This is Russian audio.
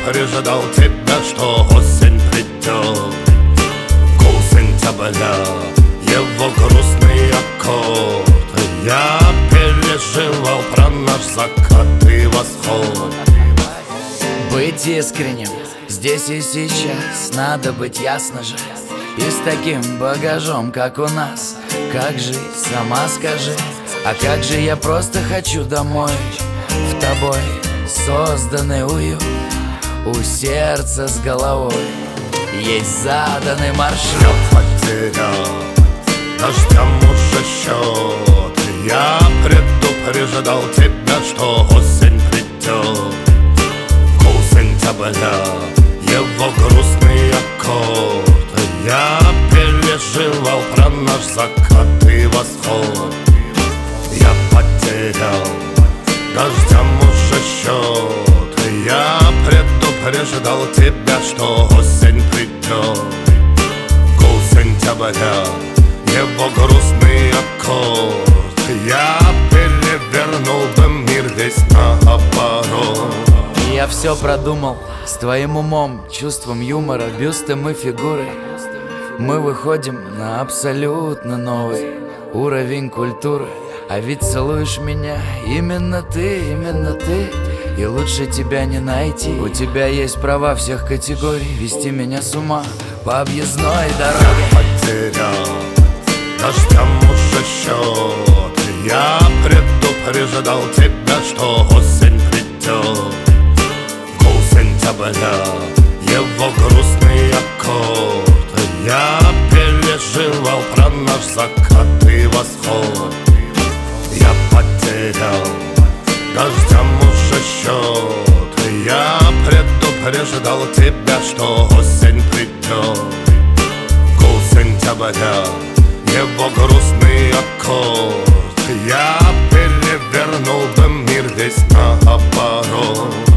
предупреждал тебя, что осень придет. Гул сентября, его грустный аккорд. Я переживал про наш закат и восход. Быть искренним здесь и сейчас надо быть, ясно же. И с таким багажом, как у нас, как жить, сама скажи. А как же я просто хочу домой, в тобой созданный уют, у сердца с головой есть заданный маршрут. Я потерял дождям уже счет. Я предупреждал тебя, что осень придет. Гул сентября, его грустный аккорд. Я переживал про наш закат и восход. Я потерял дождям уже счет. Я предупреждал тебя, что осень придет. Гул сентября, его грустный аккорд. Я перевернул бы мир весь наоборот. Я все продумал с твоим умом, чувством юмора, бюстом и фигурой. Мы выходим на абсолютно новый уровень культуры. А ведь целуешь меня именно ты, именно ты. И лучше тебя не найти. У тебя есть права всех категорий вести меня с ума по объездной дороге. Я потерял дождям уже счет. Я предупреждал тебя, что осень придет. Гул сентября, его грустный аккорд. Я переживал про наш закат и восход. Я потерял дождям уже счет. Я предупреждал тебя, что осень придет. Гул сентября, его грустный аккорд. Я перевернул бы мир весь наоборот.